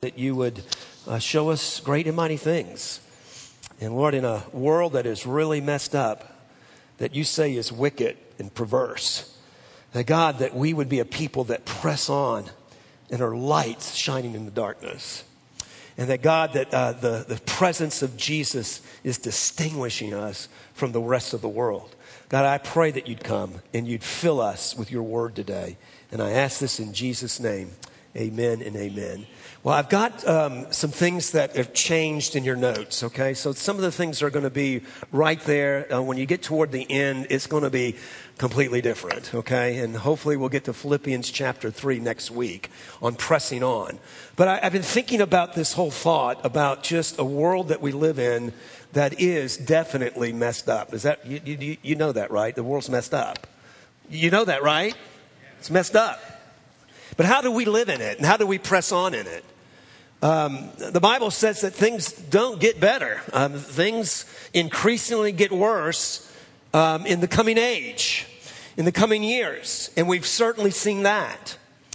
that you would show us great and mighty things. And Lord, in a world that is really messed up, that you say is wicked and perverse, that God, that we would be a people that press on and are lights shining in the darkness. And that God, that the presence of Jesus is distinguishing us from the rest of the world. God, I pray that you'd come and you'd fill us with your word today. And I ask this in Jesus' name. Amen and amen. Well, I've got some things that have changed in your notes, okay? So some of the things are going to be right there. When you get toward the end, it's going to be completely different, okay? And hopefully we'll get to Philippians chapter 3 next week on pressing on. But I've been thinking about this whole thought about just a world that we live in that is definitely messed up. Is that you know that, right? The world's messed up. You know that, right? It's messed up. But how do we live in it? And how do we press on in it? The Bible says that things don't get better. Things increasingly get worse in the coming age, in the coming years. And we've certainly seen that.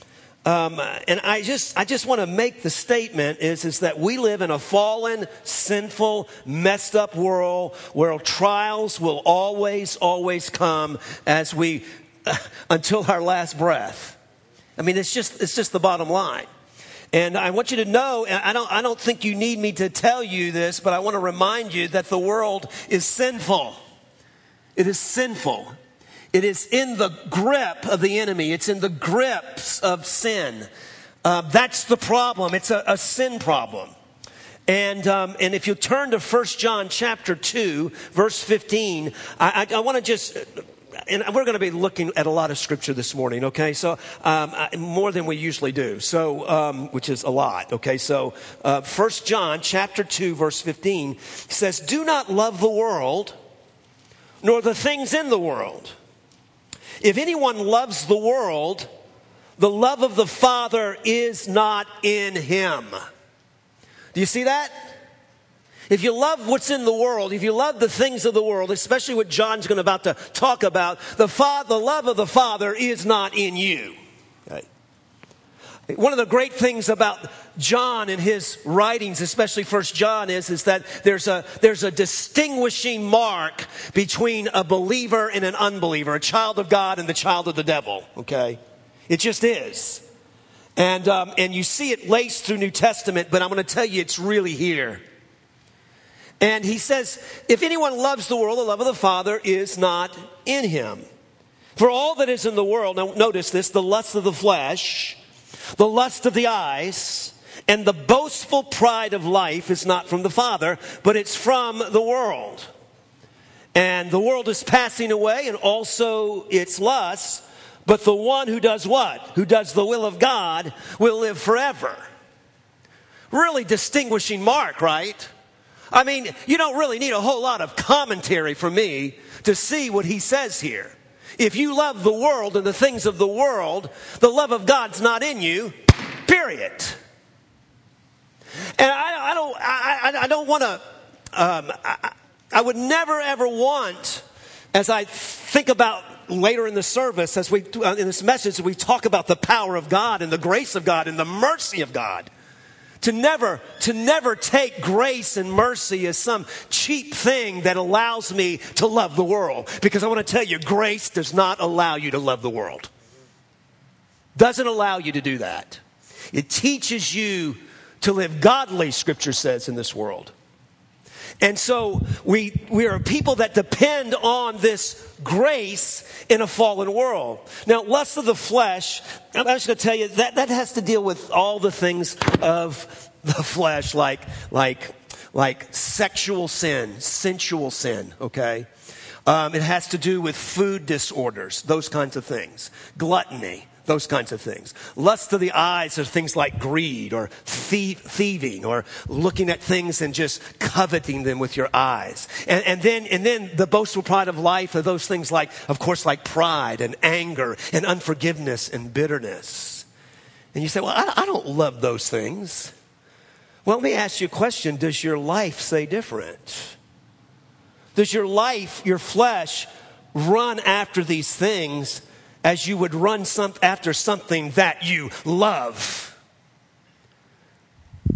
And I just want to make the statement is that we live in a fallen, sinful, messed up world where trials will always come as we, until our last breath. I mean, it's just the bottom line. And I want you to know, and I don't think you need me to tell you this, but I want to remind you that the world is sinful. It is sinful. It is in the grip of the enemy. It's in the grips of sin. That's the problem. It's a sin problem. And if you turn to 1 John chapter 2, verse 15, I want to just... And we're going to be looking at a lot of scripture this morning, okay? So, more than we usually do, so, which is a lot, okay? So, 1 John chapter 2, verse 15 says, "Do not love the world, nor the things in the world. If anyone loves the world, the love of the Father is not in him." Do you see that? If you love what's in the world, if you love the things of the world, especially what John's going about to talk about, the love of the Father is not in you. Okay. One of the great things about John and his writings, especially 1 John, is that there's a distinguishing mark between a believer and an unbeliever, a child of God and the child of the devil. Okay, it just is, and you see it laced through New Testament, but I'm going to tell you it's really here. And he says, if anyone loves the world, the love of the Father is not in him. For all that is in the world, now notice this, the lust of the flesh, the lust of the eyes, and the boastful pride of life is not from the Father, but it's from the world. And the world is passing away, and also its lusts, but the one who does what? Who does the will of God will live forever. Really distinguishing mark, right? I mean, you don't really need a whole lot of commentary from me to see what he says here. If you love the world and the things of the world, the love of God's not in you, period. And I don't want to, I would never ever want, as I think about later in the service, as we, in this message, we talk about the power of God and the grace of God and the mercy of God. To never take grace and mercy as some cheap thing that allows me to love the world. Because I want to tell you, grace does not allow you to love the world. Doesn't allow you to do that. It teaches you to live godly, Scripture says, in this world. And so we are people that depend on this grace in a fallen world. Now, lust of the flesh, I'm just going to tell you, that has to deal with all the things of the flesh, like sexual sin, sensual sin, okay? It has to do with food disorders, those kinds of things. Gluttony. Those kinds of things. Lust of the eyes are things like greed or thieving or looking at things and just coveting them with your eyes. And then the boastful pride of life are those things like, of course, like pride and anger and unforgiveness and bitterness. And you say, well, I don't love those things. Well, let me ask you a question. Does your life say different? Does your life, your flesh, run after these things as you would run after something that you love?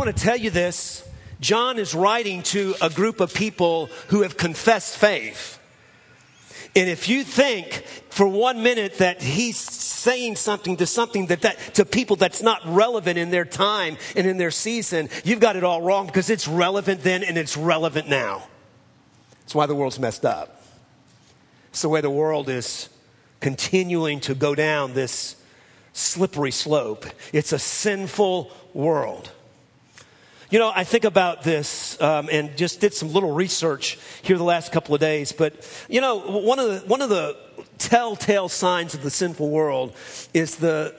want to tell you this. John is writing to a group of people who have confessed faith. And if you think for 1 minute that he's saying something to people that's not relevant in their time and in their season, you've got it all wrong, because it's relevant then and it's relevant now. That's why the world's messed up. It's the way the world is continuing to go down this slippery slope. It's a sinful world. You know, I think about this and just did some little research here the last couple of days. But, you know, one of the telltale signs of the sinful world is the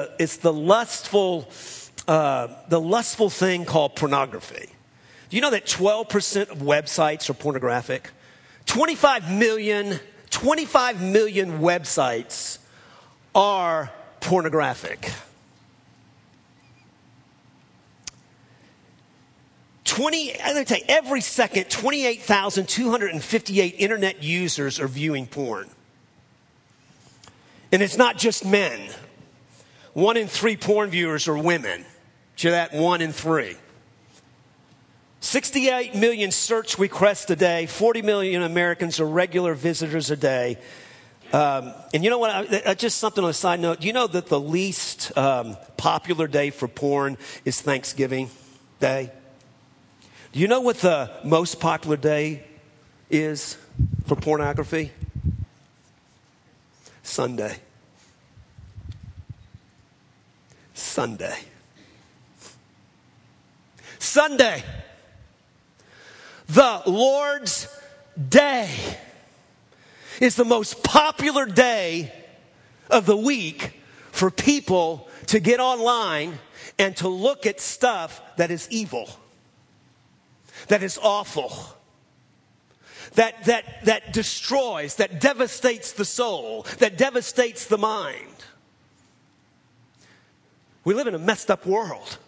lustful thing called pornography. Do you know that 12% of websites are pornographic? 25 million websites are pornographic. Every second, 28,258 internet users are viewing porn. And it's not just men. 1 in 3 porn viewers are women. Did you hear that? 1 in 3. 68 million search requests a day. 40 million Americans are regular visitors a day. And you know what? Just something on a side note. Do you know that the least popular day for porn is Thanksgiving Day? Do you know what the most popular day is for pornography? Sunday. Sunday. The Lord's Day is the most popular day of the week for people to get online and to look at stuff that is evil, that is awful, that destroys, that devastates the soul, that devastates the mind. We live in a messed up world.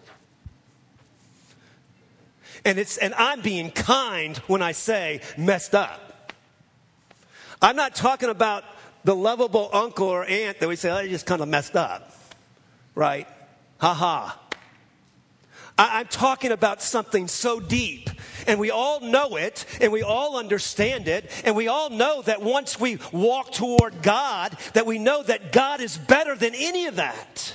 And I'm being kind when I say messed up. I'm not talking about the lovable uncle or aunt that we say, oh, they just kind of messed up. Right? Ha ha. I'm talking about something so deep, and we all know it, and we all understand it, and we all know that once we walk toward God, that we know that God is better than any of that.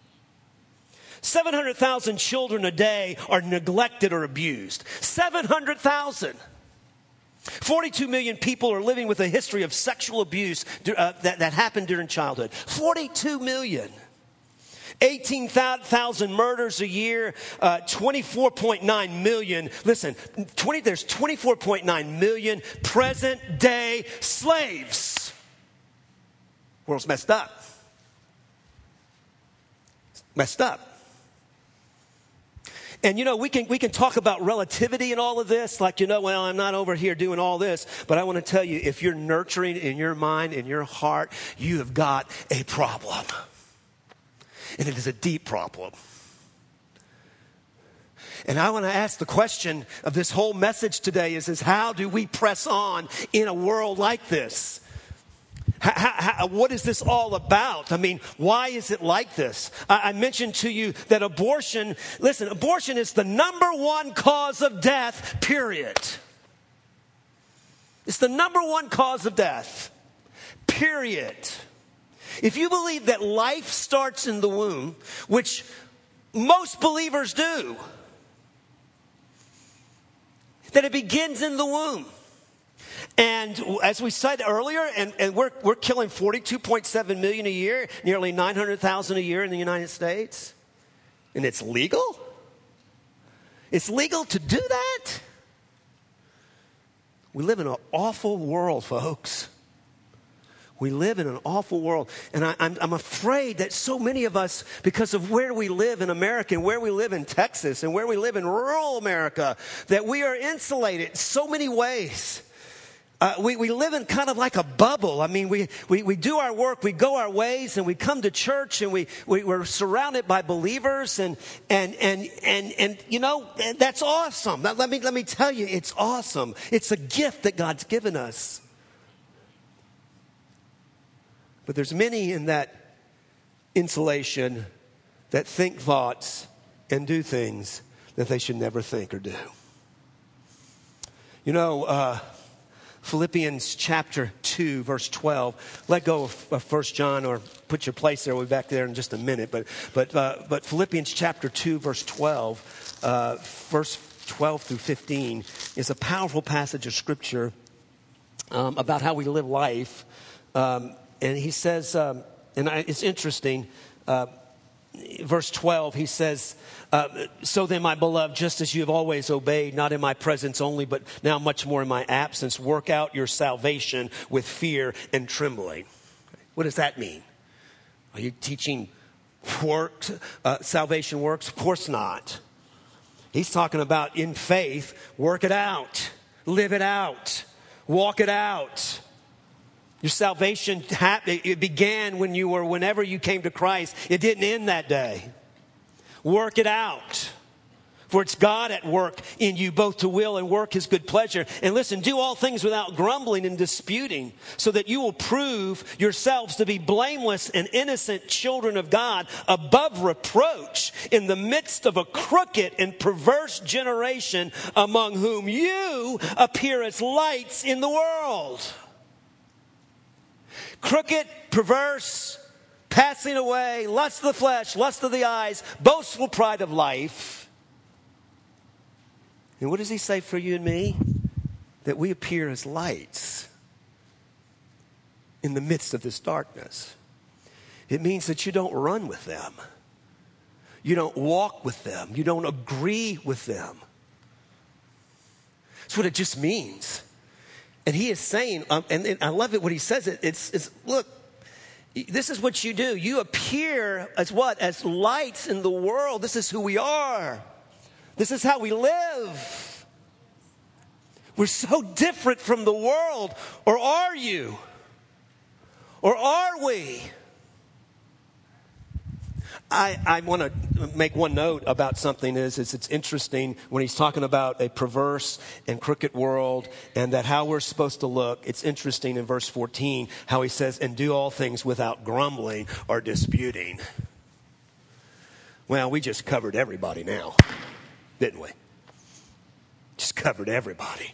700,000 children a day are neglected or abused. 700,000. 42 million people are living with a history of sexual abuse that happened during childhood. 42 million. 18,000 murders a year, 24.9 million. Listen, there's 24.9 million present day slaves. World's messed up. Messed up. And you know, we can talk about relativity and all of this, like, you know, well, I'm not over here doing all this, but I want to tell you, if you're nurturing in your mind, in your heart, you have got a problem. And it is a deep problem. And I want to ask the question of this whole message today is how do we press on in a world like this? What is this all about? I mean, why is it like this? I mentioned to you that abortion is the number one cause of death, period. It's the number one cause of death, period. If you believe that life starts in the womb, which most believers do, that it begins in the womb. And as we said earlier, and we're killing 42.7 million a year, nearly 900,000 a year in the United States. And it's legal? It's legal to do that? We live in an awful world, folks. We live in an awful world. And I'm afraid that so many of us, because of where we live in America and where we live in Texas and where we live in rural America, that we are insulated in so many ways. We live in kind of like a bubble. I mean, we do our work, we go our ways, and we come to church, and we're surrounded by believers, and you know, that's awesome. Let me tell you, it's awesome. It's a gift that God's given us. But there's many in that insulation that think thoughts and do things that they should never think or do. You know, Philippians chapter 2, verse 12. Let go of 1 John, or put your place there. We'll be back there in just a minute. But Philippians chapter 2, verse 12, verse 12 through 15 is a powerful passage of Scripture about how we live life. And he says, it's interesting, verse 12, he says, so then, my beloved, just as you have always obeyed, not in my presence only, but now much more in my absence, work out your salvation with fear and trembling. What does that mean? Are you teaching salvation works? Of course not. He's talking about in faith, work it out, live it out, walk it out. Your salvation, it began whenever you came to Christ. It didn't end that day. Work it out. For it's God at work in you, both to will and work his good pleasure. And listen, do all things without grumbling and disputing, so that you will prove yourselves to be blameless and innocent children of God, above reproach, in the midst of a crooked and perverse generation, among whom you appear as lights in the world. Crooked, perverse, passing away, lust of the flesh, lust of the eyes, boastful pride of life. And what does he say for you and me? That we appear as lights in the midst of this darkness. It means that you don't run with them. You don't walk with them. You don't agree with them. That's what it just means. And he is saying, and I love it when he says it, it's look, this is what you do. You appear as what? As lights in the world. This is who we are. This is how we live. We're so different from the world. Or are you? Or are we? I want to make one note about something is it's interesting when he's talking about a perverse and crooked world and that how we're supposed to look. It's interesting in verse 14 how he says, and do all things without grumbling or disputing. Well, we just covered everybody now, didn't we? Just covered everybody.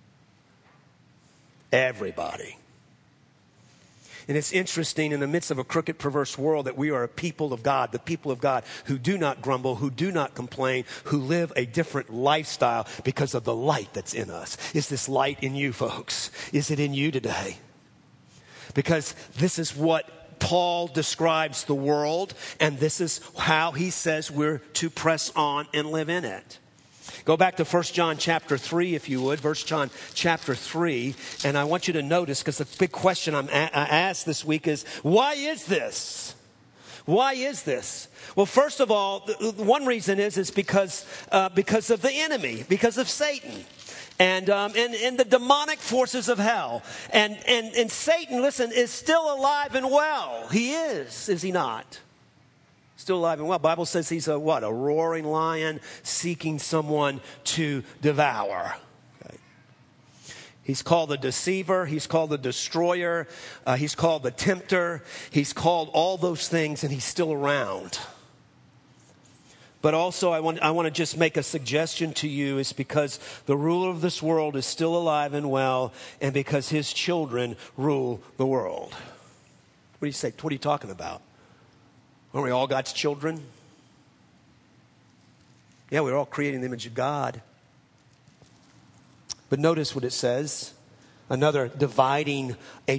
Everybody. And it's interesting in the midst of a crooked, perverse world that we are a people of God, the people of God who do not grumble, who do not complain, who live a different lifestyle because of the light that's in us. Is this light in you, folks? Is it in you today? Because this is what Paul describes the world, and this is how he says we're to press on and live in it. Go back to 1 John chapter 3, if you would. 1 John chapter 3. And I want you to notice, because the big question I asked this week is, why is this? Why is this? Well, first of all, one reason is because of the enemy, because of Satan. And the demonic forces of hell. And Satan, listen, is still alive and well. He is he not? Still alive and well. The Bible says he's a roaring lion seeking someone to devour. Okay. He's called the deceiver. He's called the destroyer. He's called the tempter. He's called all those things, and he's still around. But also I want to just make a suggestion to you is because the ruler of this world is still alive and well, and because his children rule the world. What do you say? What are you talking about? Aren't we all God's children? Yeah, we're all created in the image of God. But notice what it says. Another dividing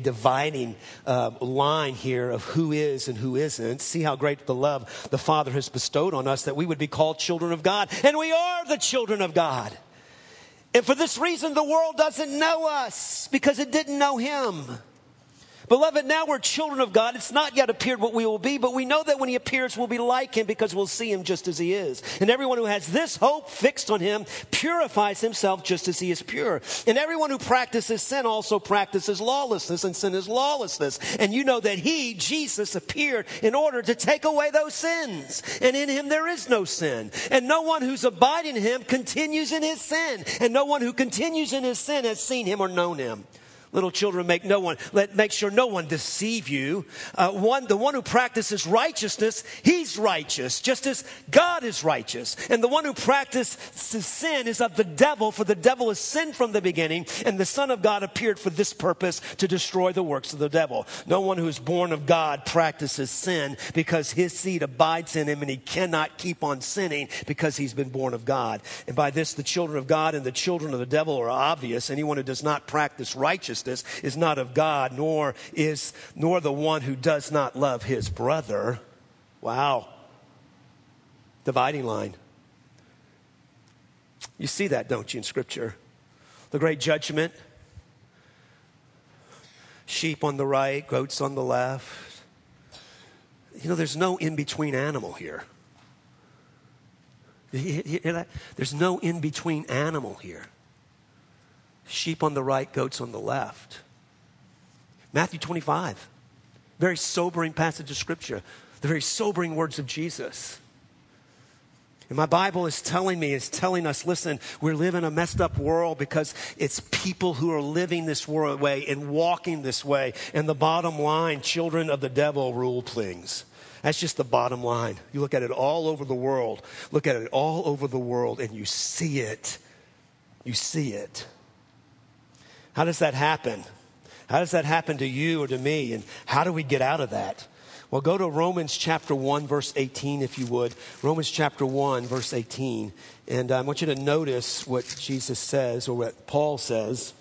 line here of who is and who isn't. See how great the love the Father has bestowed on us that we would be called children of God. And we are the children of God. And for this reason, the world doesn't know us because it didn't know him. Beloved, now we're children of God. It's not yet appeared what we will be, but we know that when he appears, we'll be like him because we'll see him just as he is. And everyone who has this hope fixed on him purifies himself just as he is pure. And everyone who practices sin also practices lawlessness, and sin is lawlessness. And you know that he, Jesus, appeared in order to take away those sins. And in him there is no sin. And no one who's abiding in him continues in his sin. And no one who continues in his sin has seen him or known him. Little children, make sure no one deceive you. The one who practices righteousness, he's righteous, just as God is righteous. And the one who practices sin is of the devil, for the devil is sin from the beginning, and the Son of God appeared for this purpose, to destroy the works of the devil. No one who is born of God practices sin, because his seed abides in him, and he cannot keep on sinning because he's been born of God. And by this, the children of God and the children of the devil are obvious. Anyone who does not practice righteousness is not of God, nor the one who does not love his brother. Wow. Dividing line. You see that, don't you, in Scripture? The great judgment. Sheep on the right, goats on the left. There's no in-between animal here. You hear that? There's no in-between animal here. Sheep on the right, goats on the left. Matthew 25. Very sobering passage of Scripture. The very sobering words of Jesus. And my Bible is telling us, listen, we live in a messed up world because it's people who are living this way and walking this way. And the bottom line, children of the devil rule things. That's just the bottom line. You look at it all over the world. Look at it all over the world and you see it. You see it. How does that happen? How does that happen to you or to me? And how do we get out of that? Well, go to Romans chapter 1, verse 18, if you would. Romans chapter 1, verse 18. And I want you to notice what Jesus says, or what Paul says,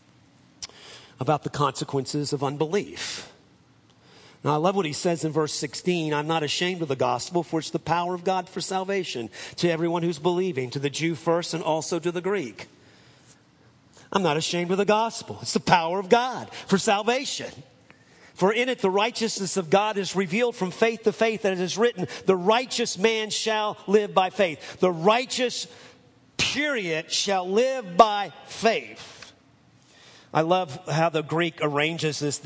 about the consequences of unbelief. Now, I love what he says in verse 16. I'm not ashamed of the gospel, for it's the power of God for salvation to everyone who's believing, to the Jew first and also to the Greek. I'm not ashamed of the gospel. It's the power of God for salvation. For in it the righteousness of God is revealed from faith to faith, and it is written, the righteous man shall live by faith. The righteous, period, shall live by faith. I love how the Greek arranges this.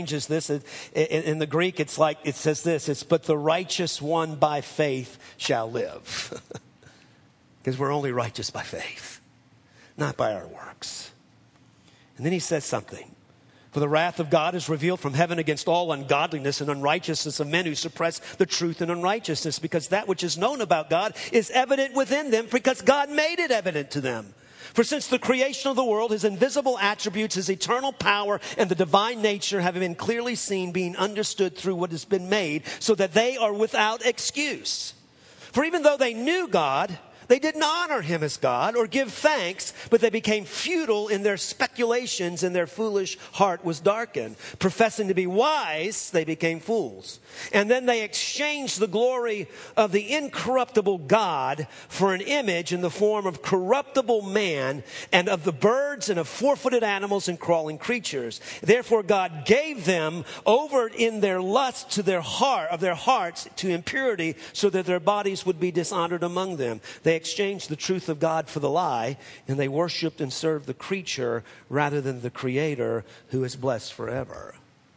In the Greek, it says this, but the righteous one by faith shall live. Because we're only righteous by faith, not by our works. And then he says something. For the wrath of God is revealed from heaven against all ungodliness and unrighteousness of men who suppress the truth in unrighteousness, because that which is known about God is evident within them, because God made it evident to them. For since the creation of the world, his invisible attributes, his eternal power, and the divine nature have been clearly seen, being understood through what has been made, so that they are without excuse. For even though they knew God, they didn't honor him as God or give thanks, but they became futile in their speculations, and their foolish heart was darkened. Professing to be wise, they became fools. And then they exchanged the glory of the incorruptible God for an image in the form of corruptible man, and of the birds, and of four-footed animals and crawling creatures. Therefore God gave them over in their lust to their hearts to impurity, so that their bodies would be dishonored among them. They exchanged the truth of God for the lie, and they worshiped and served the creature rather than the Creator, who is blessed forever.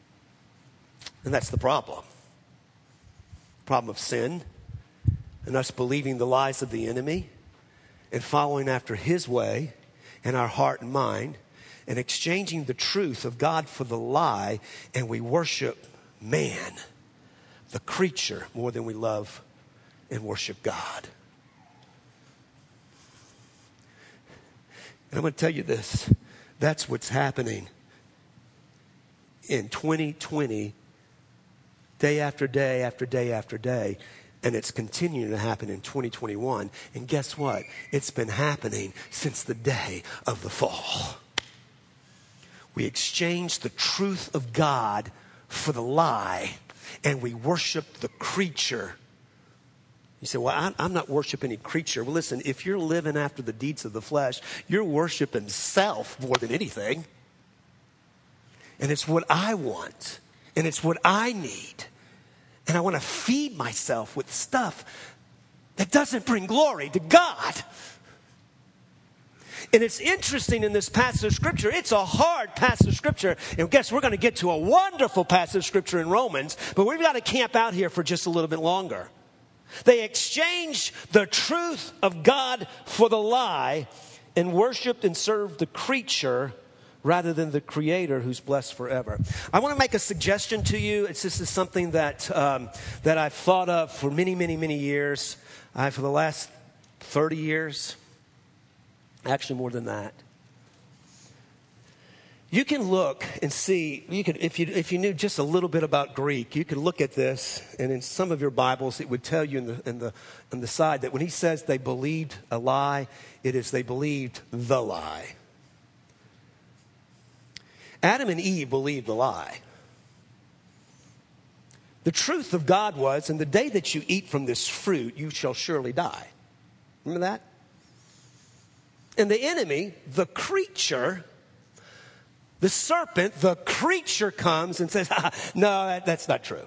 And that's the problem. Problem of sin, and us believing the lies of the enemy and following after his way in our heart and mind, and exchanging the truth of God for the lie, and we worship man, the creature, more than we love and worship God. And I'm going to tell you this. That's what's happening in 2020, day after day after day after day. And it's continuing to happen in 2021. And guess what? It's been happening since the day of the fall. We exchanged the truth of God for the lie, and we worship the creature. You say, well, I'm not worshiping any creature. Well, listen, if you're living after the deeds of the flesh, you're worshiping self more than anything. And it's what I want. And it's what I need. And I want to feed myself with stuff that doesn't bring glory to God. And it's interesting in this passage of Scripture. It's a hard passage of Scripture. And guess we're going to get to a wonderful passage of Scripture in Romans. But we've got to camp out here for just a little bit longer. They exchanged the truth of God for the lie, and worshiped and served the creature rather than the Creator who's blessed forever. I want to make a suggestion to you. This is something that I've thought of for many, many, many years. For the last 30 years. Actually, more than that. You can look and see, if you knew just a little bit about Greek, you could look at this, and in some of your Bibles, it would tell you on the side that when he says they believed a lie, it is they believed the lie. Adam and Eve believed the lie. The truth of God was, in the day that you eat from this fruit, you shall surely die. Remember that? And the enemy, the creature, the serpent, the creature comes and says, no, that's not true.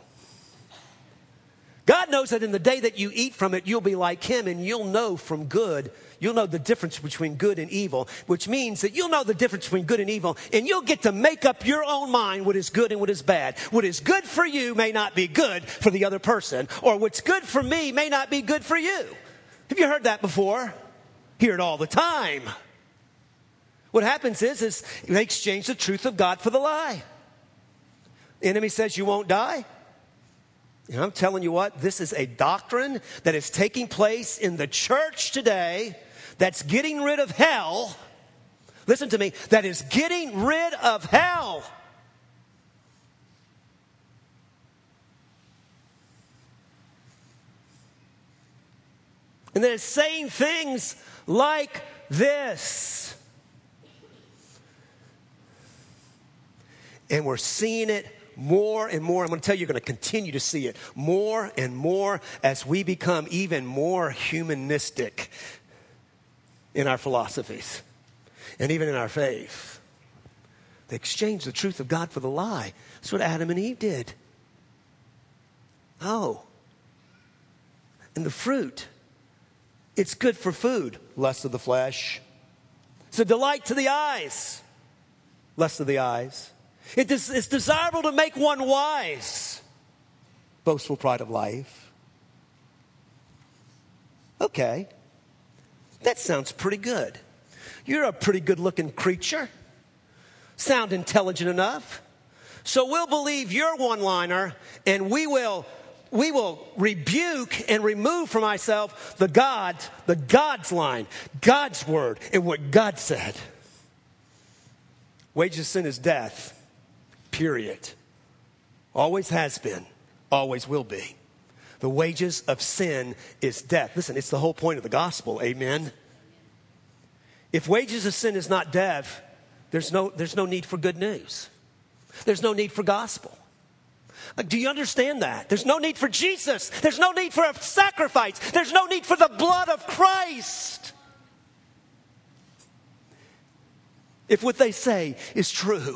God knows that in the day that you eat from it, you'll be like him, and you'll know from good. You'll know the difference between good and evil, which means that you'll know the difference between good and evil, and you'll get to make up your own mind what is good and what is bad. What is good for you may not be good for the other person, or what's good for me may not be good for you. Have you heard that before? Hear it all the time. What happens is they exchange the truth of God for the lie. The enemy says you won't die. And I'm telling you what, this is a doctrine that is taking place in the church today that's getting rid of hell. Listen to me, that is getting rid of hell. And then it's saying things like this. And we're seeing it more and more. I'm going to tell you, you're going to continue to see it more and more as we become even more humanistic in our philosophies and even in our faith. They exchange the truth of God for the lie. That's what Adam and Eve did. Oh. And the fruit, it's good for food. Lust of the flesh. It's a delight to the eyes. Lust of the eyes. It's desirable to make one wise. Boastful pride of life. Okay. That sounds pretty good. You're a pretty good looking creature. Sound intelligent enough. So we'll believe your one-liner, and we will rebuke and remove from ourselves the God's line, God's word, and what God said. Wages of sin is death. Period. Always has been. Always will be. The wages of sin is death. Listen, it's the whole point of the gospel. Amen. If wages of sin is not death, there's no need for good news. There's no need for gospel. Do you understand that? There's no need for Jesus. There's no need for a sacrifice. There's no need for the blood of Christ. If what they say is true.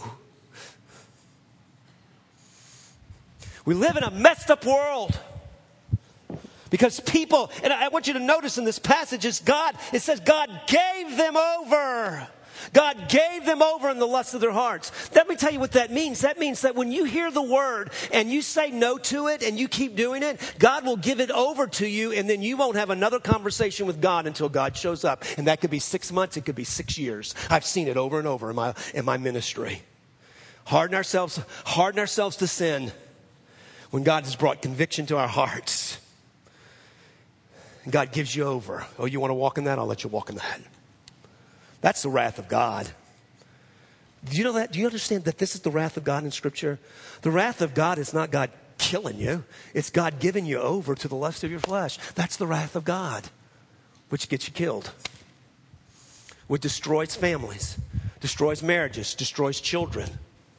We live in a messed up world because people, and I want you to notice in this passage, it says God gave them over. God gave them over in the lust of their hearts. Let me tell you what that means. That means that when you hear the word and you say no to it and you keep doing it, God will give it over to you, and then you won't have another conversation with God until God shows up. And that could be 6 months. It could be 6 years. I've seen it over and over in my ministry. Harden ourselves to sin. When God has brought conviction to our hearts, and God gives you over. Oh, you want to walk in that? I'll let you walk in that. That's the wrath of God. Do you know that? Do you understand that this is the wrath of God in Scripture? The wrath of God is not God killing you. It's God giving you over to the lust of your flesh. That's the wrath of God, which gets you killed. Which destroys families, destroys marriages, destroys children.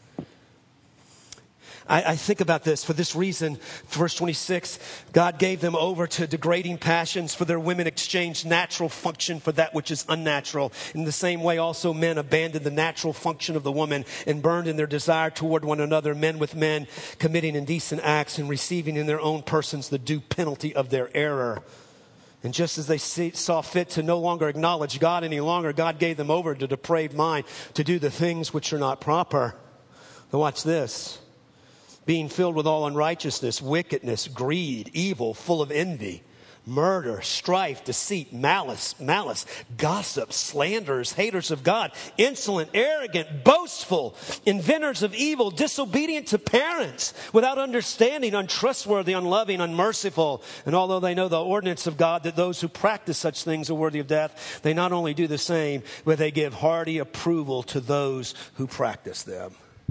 I think about this for this reason. Verse 26, God gave them over to degrading passions, for their women exchanged natural function for that which is unnatural. In the same way, also men abandoned the natural function of the woman and burned in their desire toward one another, men with men, committing indecent acts and receiving in their own persons the due penalty of their error. And just as they saw fit to no longer acknowledge God any longer, God gave them over to depraved mind to do the things which are not proper. Now watch this. Being filled with all unrighteousness, wickedness, greed, evil, full of envy, murder, strife, deceit, malice, gossip, slanderers, haters of God, insolent, arrogant, boastful, inventors of evil, disobedient to parents, without understanding, untrustworthy, unloving, unmerciful. And although they know the ordinance of God that those who practice such things are worthy of death, they not only do the same, but they give hearty approval to those who practice them.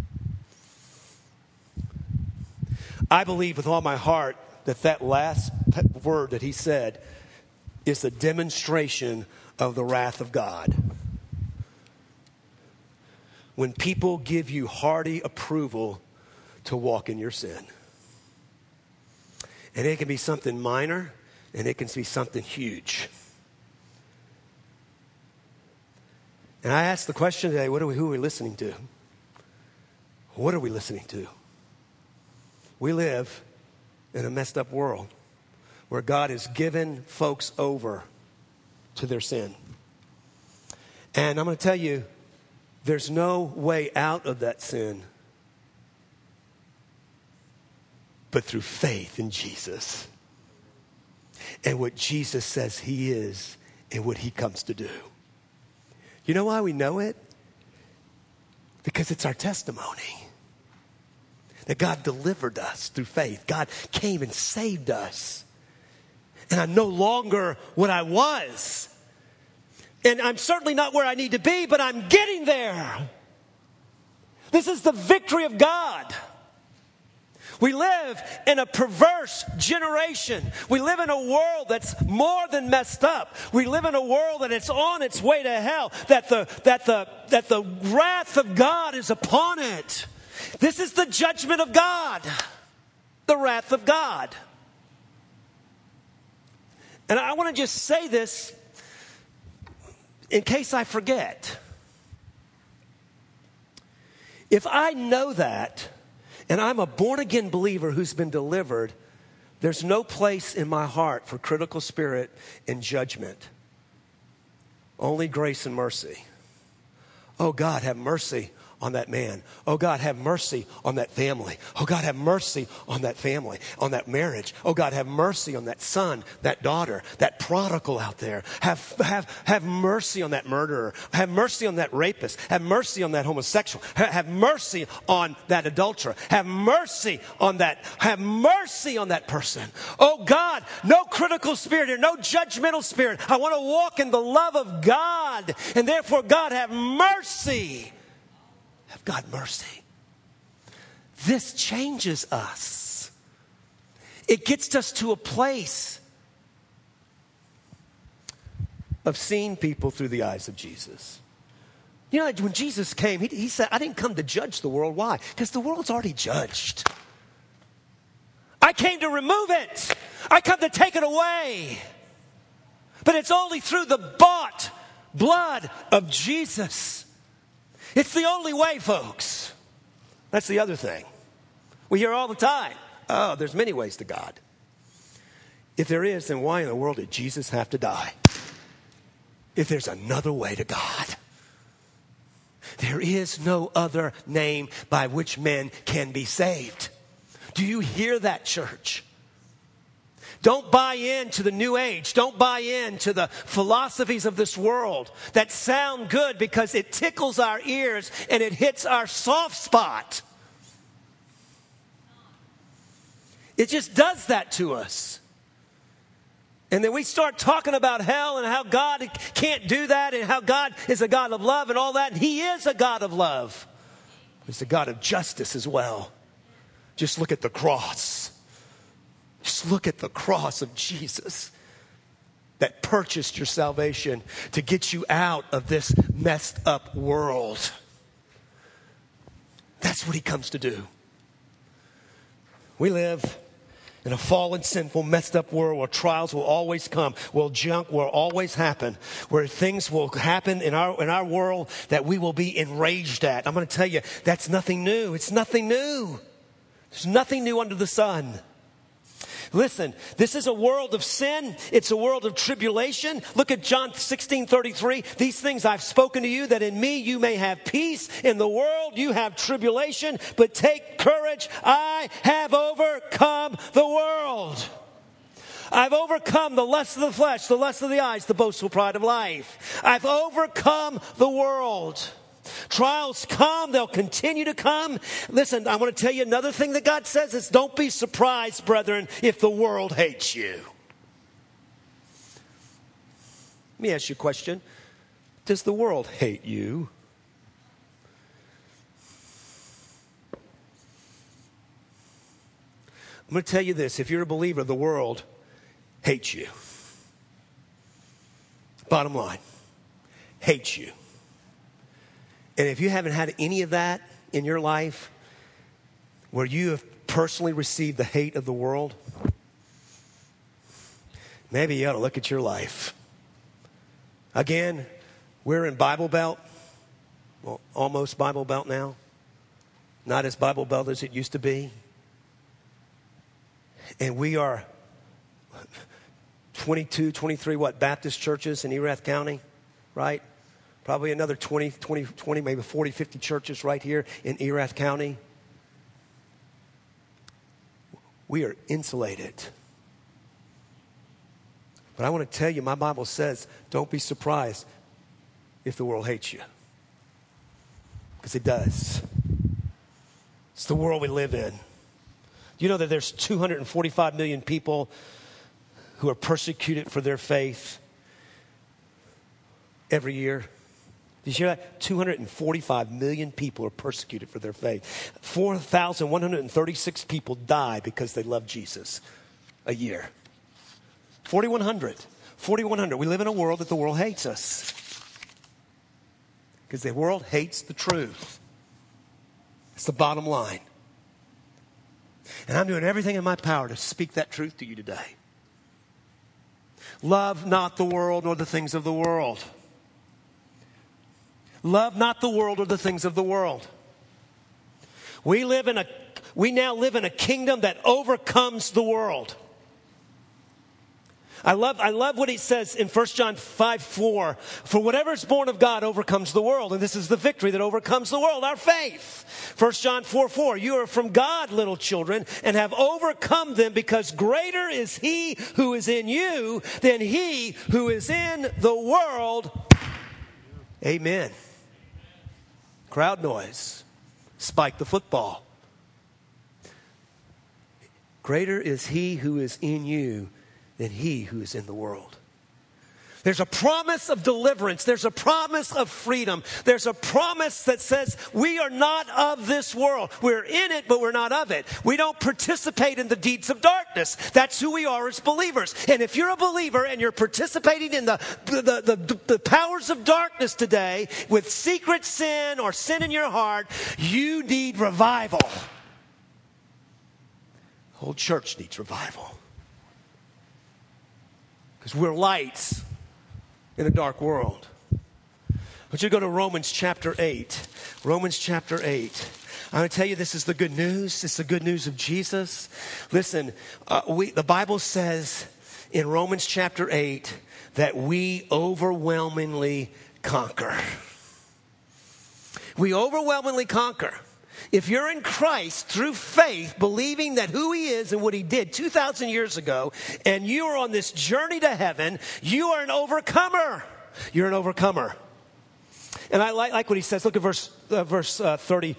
I believe with all my heart that last word that he said is the demonstration of the wrath of God. When people give you hearty approval to walk in your sin. And it can be something minor, and it can be something huge. And I asked the question today, who are we listening to? What are we listening to? We live in a messed up world where God has given folks over to their sin. And I'm going to tell you, there's no way out of that sin but through faith in Jesus and what Jesus says he is and what he comes to do. You know why we know it? Because it's our testimony. That God delivered us through faith. God came and saved us. And I'm no longer what I was. And I'm certainly not where I need to be, but I'm getting there. This is the victory of God. We live in a perverse generation. We live in a world that's more than messed up. We live in a world that it's on its way to hell. That the wrath of God is upon it. This is the judgment of God, the wrath of God. And I want to just say this in case I forget. If I know that, and I'm a born-again believer who's been delivered, there's no place in my heart for critical spirit and judgment. Only grace and mercy. Oh, God, have mercy on that man. Oh, God, have mercy on that family. Oh, God, have mercy on that family, on that marriage. Oh, God, have mercy on that son, that daughter, that prodigal out there. Have mercy on that murderer. Have mercy on that rapist. Have mercy on that homosexual. Have mercy on that adulterer. Have mercy on that. Have mercy on that person. Oh, God, no critical spirit here, no judgmental spirit. I want to walk in the love of God. And therefore, God, have mercy. Have God mercy. This changes us. It gets us to a place of seeing people through the eyes of Jesus. You know, when Jesus came, he said, I didn't come to judge the world. Why? Because the world's already judged. I came to remove it. I come to take it away. But it's only through the bought blood of Jesus. It's the only way, folks. That's the other thing. We hear all the time, oh, there's many ways to God. If there is, then why in the world did Jesus have to die? If there's another way to God. There is no other name by which men can be saved. Do you hear that, church? Don't buy into the new age. Don't buy into the philosophies of this world that sound good because it tickles our ears and it hits our soft spot. It just does that to us. And then we start talking about hell and how God can't do that and how God is a God of love and all that. And he is a God of love. He's a God of justice as well. Just look at the cross. Just look at the cross of Jesus that purchased your salvation to get you out of this messed up world. That's what he comes to do. We live in a fallen, sinful, messed up world where trials will always come, where junk will always happen, where things will happen in our world that we will be enraged at. I'm going to tell you, that's nothing new. It's nothing new. There's nothing new under the sun. Listen, this is a world of sin. It's a world of tribulation. Look at John 16:33. These things I've spoken to you, that in me you may have peace. In the world you have tribulation, but take courage. I have overcome the world. I've overcome the lust of the flesh, the lust of the eyes, the boastful pride of life. I've overcome the world. Trials come, they'll continue to come. Listen, I want to tell you another thing that God says is don't be surprised, brethren, if the world hates you. Let me ask you a question. Does the world hate you? I'm going to tell you this. If you're a believer, the world hates you. Bottom line, hates you. And if you haven't had any of that in your life, where you have personally received the hate of the world, maybe you ought to look at your life. Again, we're in Bible Belt. Well, almost Bible Belt now. Not as Bible Belt as it used to be. And we are 22, 23, Baptist churches in Erath County, right? Probably another 20, maybe 40, 50 churches right here in Erath County. We are insulated. But I want to tell you, my Bible says, don't be surprised if the world hates you. Because it does. It's the world we live in. You know that there's 245 million people who are persecuted for their faith every year? Did you hear that? 245 million people are persecuted for their faith. 4,136 people die because they love Jesus a year. 4,100. 4,100. We live in a world that the world hates us. Because the world hates the truth. It's the bottom line. And I'm doing everything in my power to speak that truth to you today. Love not the world nor the things of the world. Love not the world or the things of the world. We now live in a kingdom that overcomes the world. I love what he says in 1 John 5:4. For whatever is born of God overcomes the world. And this is the victory that overcomes the world, our faith. 1 John 4:4. You are from God, little children, and have overcome them, because greater is he who is in you than he who is in the world. Amen. Crowd noise. Spike the football. Greater is he who is in you than he who is in the world. There's a promise of deliverance. There's a promise of freedom. There's a promise that says we are not of this world. We're in it, but we're not of it. We don't participate in the deeds of darkness. That's who we are as believers. And if you're a believer and you're participating in the powers of darkness today with secret sin or sin in your heart, you need revival. The whole church needs revival. Because we're lights in a dark world. I want you to go to Romans chapter 8. Romans chapter 8. I'm going to tell you, this is the good news. It's the good news of Jesus. Listen, the Bible says in Romans chapter 8 that we overwhelmingly conquer. We overwhelmingly conquer. If you're in Christ through faith, believing that who he is and what he did 2,000 years ago, and you are on this journey to heaven, you are an overcomer. You're an overcomer. And I like what he says. Look at verse 33.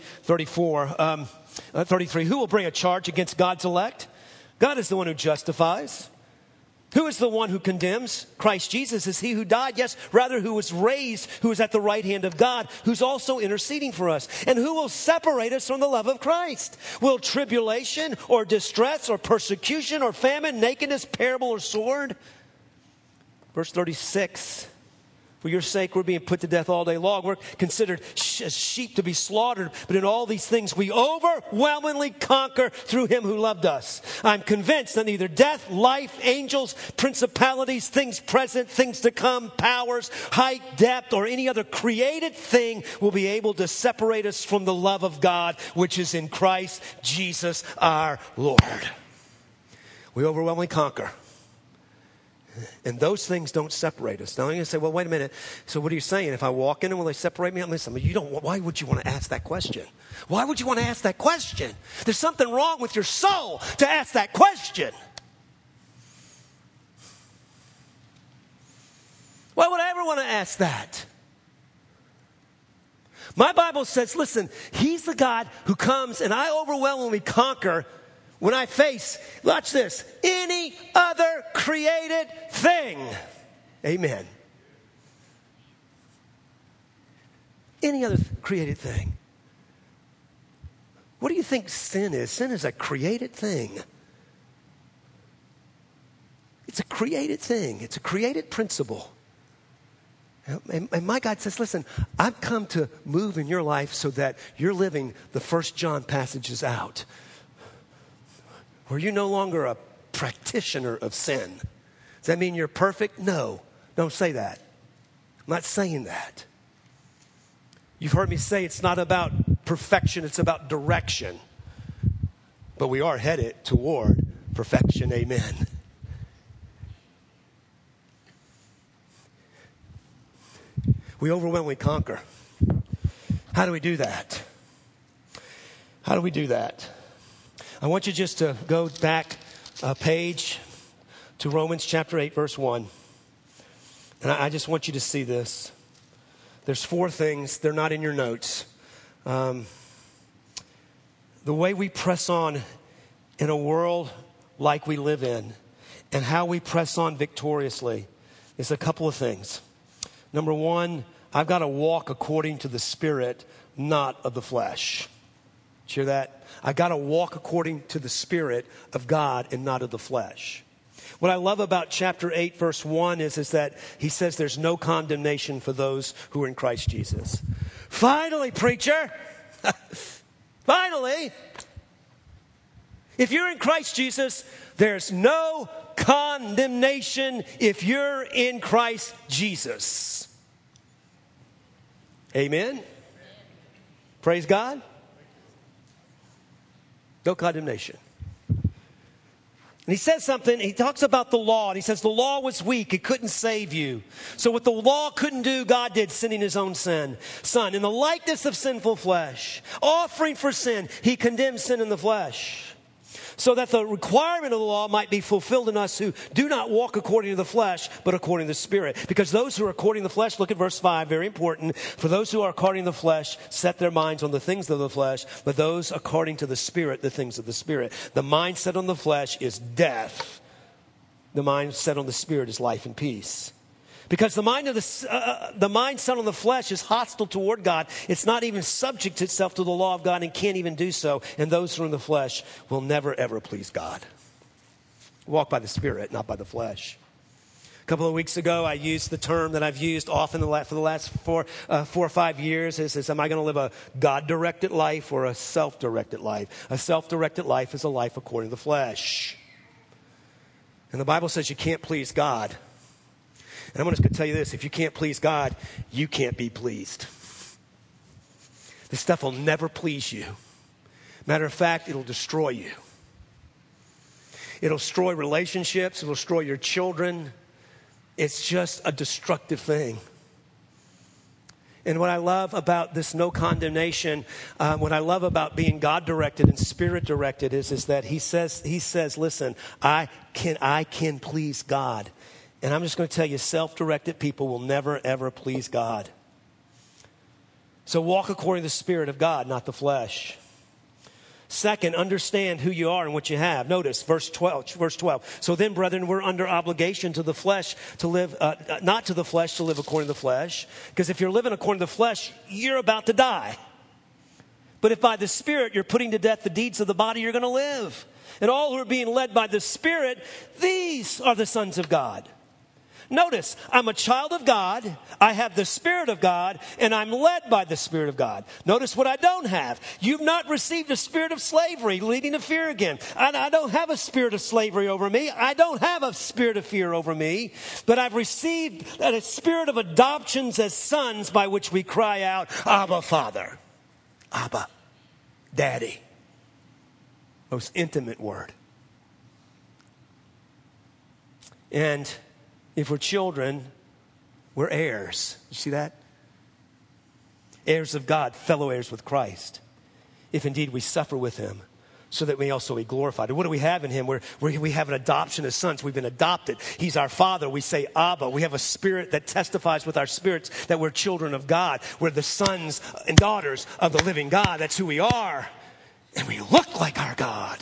Who will bring a charge against God's elect? God is the one who justifies. Who is the one who condemns? Christ Jesus is he who died, yes, rather who was raised, who is at the right hand of God, who's also interceding for us. And who will separate us from the love of Christ? Will tribulation or distress or persecution or famine, nakedness, peril or sword? Verse 36. For your sake, we're being put to death all day long. We're considered as sheep to be slaughtered. But in all these things, we overwhelmingly conquer through him who loved us. I'm convinced that neither death, life, angels, principalities, things present, things to come, powers, height, depth, or any other created thing will be able to separate us from the love of God, which is in Christ Jesus our Lord. We overwhelmingly conquer. And those things don't separate us. Now you're going to say, well, wait a minute. So what are you saying? If I walk in and will they separate me? Listen, why would you want to ask that question? Why would you want to ask that question? There's something wrong with your soul to ask that question. Why would I ever want to ask that? My Bible says, listen, he's the God who comes and I overwhelmingly conquer when I face, watch this, any other created thing. Amen. Any other created thing. What do you think sin is? Sin is a created thing. It's a created thing. It's a created principle. And my God says, listen, I've come to move in your life so that you're living the 1 John passages out. Where you're no longer a practitioner of sin. Does that mean you're perfect? No. Don't say that. I'm not saying that. You've heard me say it's not about perfection, it's about direction. But we are headed toward perfection. Amen. We overwhelmingly conquer. How do we do that? How do we do that? I want you just to go back a page to Romans chapter 8, verse 1. And I just want you to see this. There's 4 things. They're not in your notes. The way we press on in a world like we live in and how we press on victoriously is a couple of things. Number 1, I've got to walk according to the Spirit, not of the flesh. Did you hear that? I've got to walk according to the Spirit of God and not of the flesh. What I love about chapter 8, verse 1 is that he says there's no condemnation for those who are in Christ Jesus. Finally, preacher. Finally. If you're in Christ Jesus, there's no condemnation if you're in Christ Jesus. Amen. Praise God. No condemnation. And he says something, he talks about the law, and he says the law was weak, it couldn't save you. So what the law couldn't do, God did, sending his own son. In the likeness of sinful flesh, offering for sin, he condemned sin in the flesh. So that the requirement of the law might be fulfilled in us who do not walk according to the flesh, but according to the Spirit. Because those who are according to the flesh, look at verse 5, very important. For those who are according to the flesh, set their minds on the things of the flesh, but those according to the Spirit, the things of the Spirit. The mind set on the flesh is death. The mind set on the Spirit is life and peace. Because the mind set on the flesh is hostile toward God. It's not even subject itself to the law of God and can't even do so. And those who are in the flesh will never, ever please God. Walk by the Spirit, not by the flesh. A couple of weeks ago, I used the term that I've used often for the last 4 or 5 years. Is am I going to live a God-directed life or a self-directed life? A self-directed life is a life according to the flesh. And the Bible says you can't please God. And I'm just going to tell you this, if you can't please God, you can't be pleased. This stuff will never please you. Matter of fact, it'll destroy you. It'll destroy relationships. It'll destroy your children. It's just a destructive thing. And what I love about this no condemnation, what I love about being God-directed and Spirit-directed is that he says, listen, I can please God. And I'm just going to tell you, self-directed people will never, ever please God. So walk according to the Spirit of God, not the flesh. Second, understand who you are and what you have. Notice verse 12. So then, brethren, we're under obligation to the flesh to live, not to the flesh to live according to the flesh. Because if you're living according to the flesh, you're about to die. But if by the Spirit you're putting to death the deeds of the body, you're going to live. And all who are being led by the Spirit, these are the sons of God. Notice, I'm a child of God, I have the Spirit of God, and I'm led by the Spirit of God. Notice what I don't have. You've not received a spirit of slavery, leading to fear again. I don't have a spirit of slavery over me. I don't have a spirit of fear over me. But I've received a spirit of adoptions as sons by which we cry out, Abba, Father. Abba, Daddy. Most intimate word. And if we're children, we're heirs. You see that? Heirs of God, fellow heirs with Christ. If indeed we suffer with him, so that we also be glorified. And what do we have in him? We have an adoption as sons. We've been adopted. He's our Father. We say Abba. We have a spirit that testifies with our spirits that we're children of God. We're the sons and daughters of the living God. That's who we are. And we look like our God.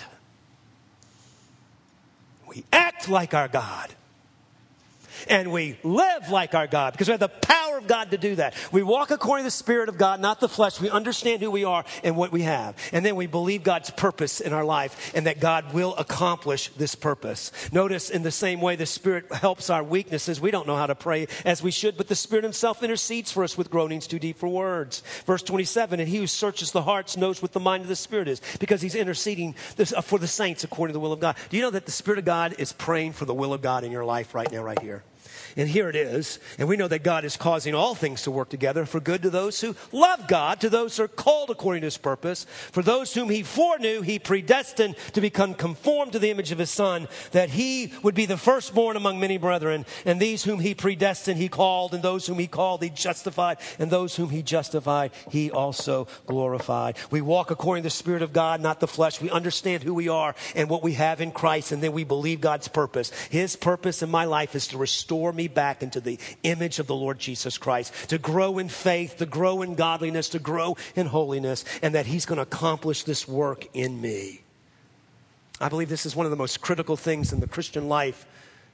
We act like our God. And we live like our God because we have the power of God to do that. We walk according to the Spirit of God, not the flesh. We understand who we are and what we have. And then we believe God's purpose in our life and that God will accomplish this purpose. Notice in the same way the Spirit helps our weaknesses. We don't know how to pray as we should, but the Spirit himself intercedes for us with groanings too deep for words. Verse 27, and he who searches the hearts knows what the mind of the Spirit is because he's interceding for the saints according to the will of God. Do you know that the Spirit of God is praying for the will of God in your life right now, right here? And here it is. And we know that God is causing all things to work together for good to those who love God, to those who are called according to his purpose. For those whom he foreknew, he predestined to become conformed to the image of his Son, that he would be the firstborn among many brethren. And these whom he predestined, he called. And those whom he called, he justified. And those whom he justified, he also glorified. We walk according to the Spirit of God, not the flesh. We understand who we are and what we have in Christ. And then we believe God's purpose. His purpose in my life is to restore me back into the image of the Lord Jesus Christ, to grow in faith, to grow in godliness, to grow in holiness, and that he's going to accomplish this work in me. I believe this is one of the most critical things in the Christian life.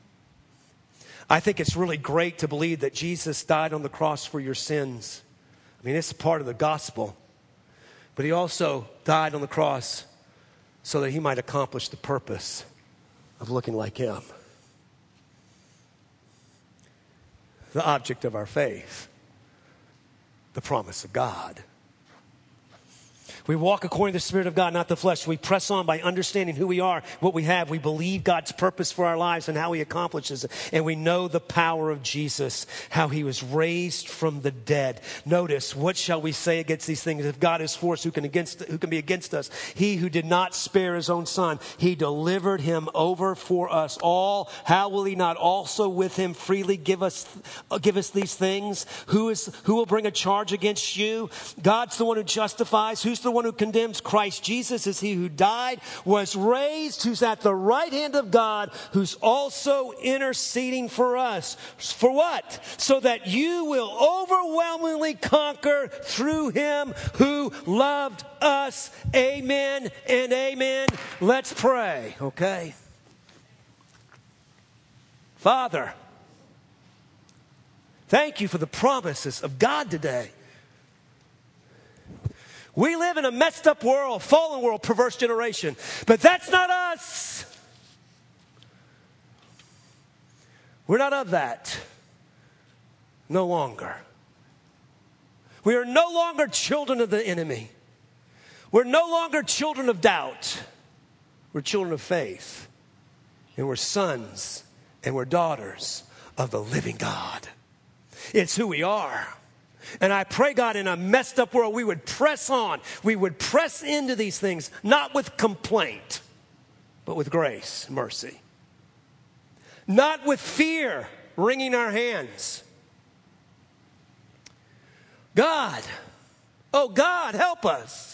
I think it's really great to believe that Jesus died on the cross for your sins. I mean, it's part of the gospel. But he also died on the cross so that he might accomplish the purpose of looking like him. The object of our faith, the promise of God. We walk according to the Spirit of God, not the flesh. We press on by understanding who we are, what we have. We believe God's purpose for our lives and how he accomplishes it. And we know the power of Jesus, how he was raised from the dead. Notice, what shall we say against these things? If God is for us, who can be against us? He who did not spare his own Son, he delivered him over for us all. How will he not also with him freely give us these things? Who will bring a charge against you? God's the one who justifies. Who's the one who condemns? Christ Jesus is he who died, was raised, who's at the right hand of God, who's also interceding for us. For what? So that you will overwhelmingly conquer through him who loved us. Amen and amen. Let's pray, okay? Father, thank you for the promises of God today. We live in a messed up world, fallen world, perverse generation. But that's not us. We're not of that. No longer. We are no longer children of the enemy. We're no longer children of doubt. We're children of faith. And we're sons and we're daughters of the living God. It's who we are. And I pray, God, in a messed up world, we would press on. We would press into these things, not with complaint, but with grace and mercy. Not with fear wringing our hands. God, oh God, help us.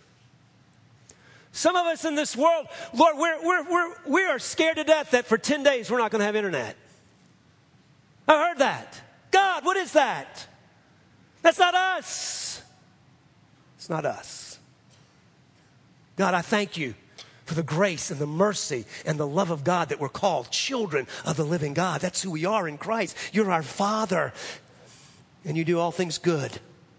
Some of us in this world, Lord, we are scared to death that for 10 days we're not going to have internet. I heard that. God, what is that? That's not us. It's not us. God, I thank you for the grace and the mercy and the love of God that we're called children of the living God. That's who we are in Christ. You're our Father, and you do all things good.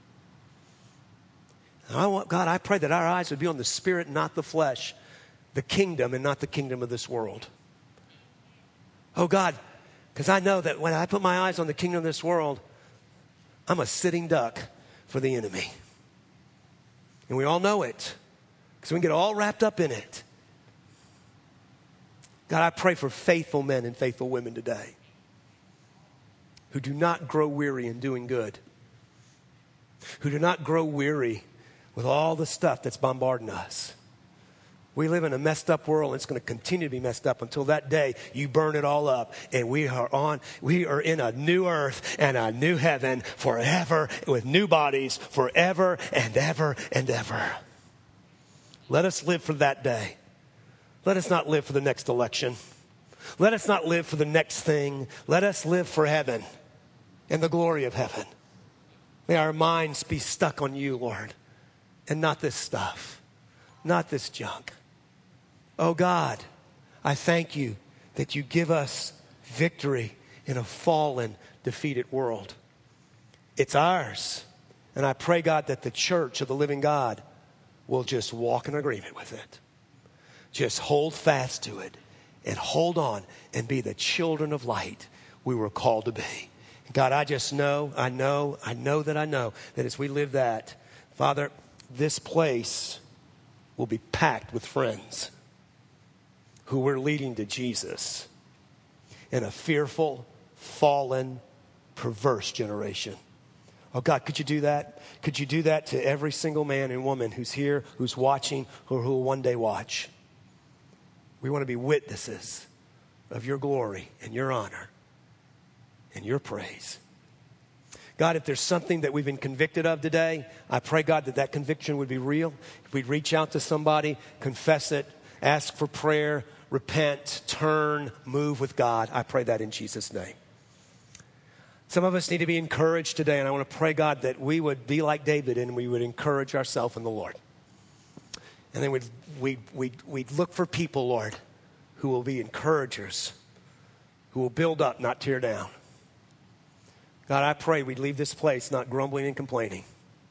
And God, I pray that our eyes would be on the Spirit and not the flesh, the kingdom and not the kingdom of this world. Oh God, because I know that when I put my eyes on the kingdom of this world, I'm a sitting duck for the enemy. And we all know it because we can get all wrapped up in it. God, I pray for faithful men and faithful women today who do not grow weary in doing good, who do not grow weary with all the stuff that's bombarding us. We live in a messed up world, and it's going to continue to be messed up until that day you burn it all up. And we are in a new earth and a new heaven forever with new bodies forever and ever and ever. Let us live for that day. Let us not live for the next election. Let us not live for the next thing. Let us live for heaven and the glory of heaven. May our minds be stuck on you, Lord, and not this stuff, not this junk. Oh God, I thank you that you give us victory in a fallen, defeated world. It's ours. And I pray, God, that the church of the living God will just walk in agreement with it. Just hold fast to it and hold on and be the children of light we were called to be. God, I know that as we live that, Father, this place will be packed with friends who we're leading to Jesus in a fearful, fallen, perverse generation. Oh God, could you do that? Could you do that to every single man and woman who's here, who's watching, or who will one day watch? We want to be witnesses of your glory and your honor and your praise. God, if there's something that we've been convicted of today, I pray, God, that conviction would be real. If we'd reach out to somebody, confess it, ask for prayer, repent, turn, move with God. I pray that in Jesus' name. Some of us need to be encouraged today, and I want to pray, God, that we would be like David and we would encourage ourselves in the Lord. And then we'd look for people, Lord, who will be encouragers, who will build up, not tear down. God, I pray we'd leave this place not grumbling and complaining,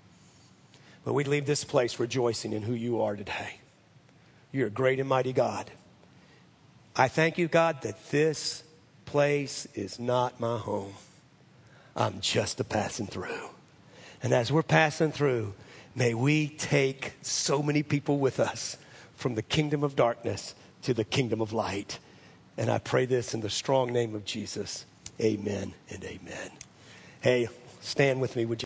but we'd leave this place rejoicing in who you are today. You're a great and mighty God. I thank you, God, that this place is not my home. I'm just a passing through. And as we're passing through, may we take so many people with us from the kingdom of darkness to the kingdom of light. And I pray this in the strong name of Jesus. Amen and amen. Hey, stand with me, would you?